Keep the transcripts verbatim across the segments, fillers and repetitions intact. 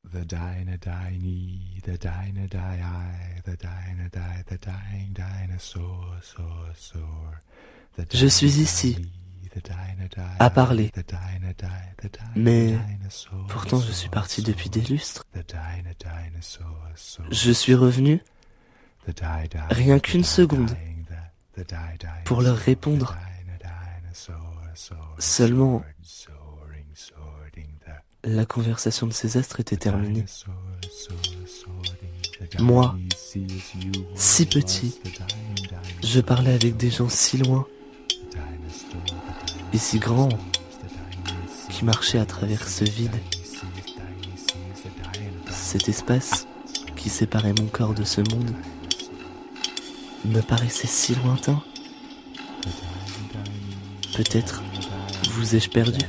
The dino diny, the dino die, the dino die, the dying dinosaur, saur, saur. Je suis ici, à parler, mais pourtant je suis parti depuis des lustres. Je suis revenu, rien qu'une seconde, pour leur répondre. Seulement, la conversation de ces astres était terminée. Moi, si petit, je parlais avec des gens si loin et si grands qui marchaient à travers ce vide, cet espace qui séparait mon corps de ce monde me paraissait si lointain. Peut-être vous ai-je perdu.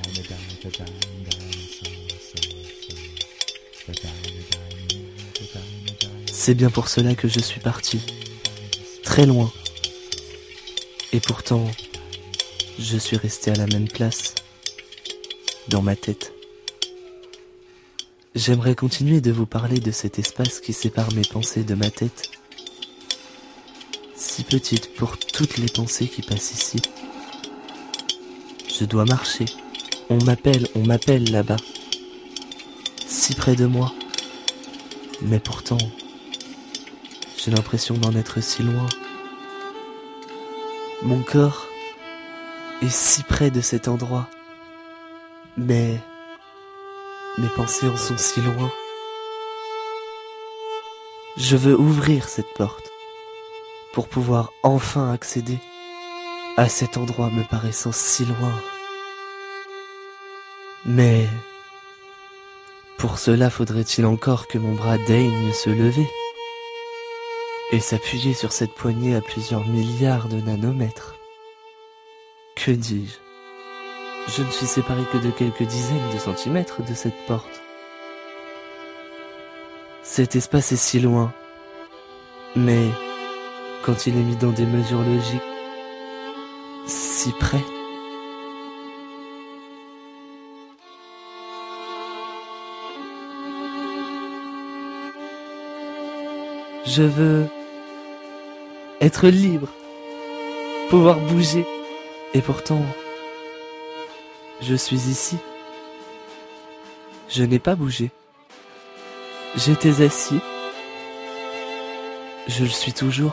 C'est bien pour cela que je suis parti, très loin. Et pourtant, je suis resté à la même place, dans ma tête. J'aimerais continuer de vous parler de cet espace qui sépare mes pensées de ma tête, si petite pour toutes les pensées qui passent ici. Je dois marcher, on m'appelle, on m'appelle là-bas, si près de moi, mais pourtant, j'ai l'impression d'en être si loin. Mon corps est si près de cet endroit, mais mes pensées en sont si loin. Je veux ouvrir cette porte pour pouvoir enfin accéder à cet endroit me paraissant si loin. Mais pour cela faudrait-il encore que mon bras daigne se lever et s'appuyer sur cette poignée à plusieurs milliards de nanomètres. Que dis-je ? Je ne suis séparé que de quelques dizaines de centimètres de cette porte. Cet espace est si loin, mais quand il est mis dans des mesures logiques, si près. Je veux être libre, pouvoir bouger, et pourtant, je suis ici. Je n'ai pas bougé. J'étais assis. Je le suis toujours.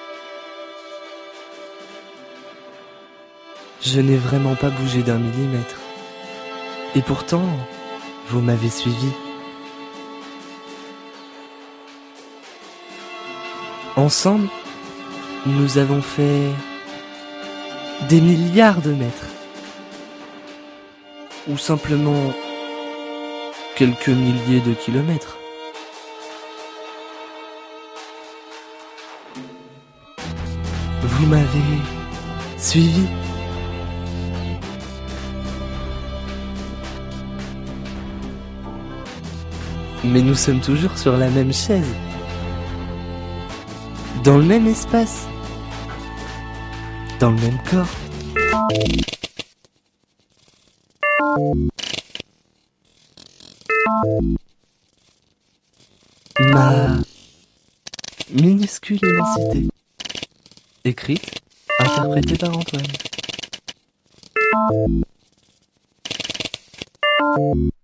Je n'ai vraiment pas bougé d'un millimètre. Et pourtant, vous m'avez suivi. Ensemble, nous avons fait des milliards de mètres. Ou simplement quelques milliers de kilomètres. Vous m'avez suivi. Mais nous sommes toujours sur la même chaise. Dans le même espace. Dans le même corps. Ma minuscule immensité. Écrite, interprétée par Antoine.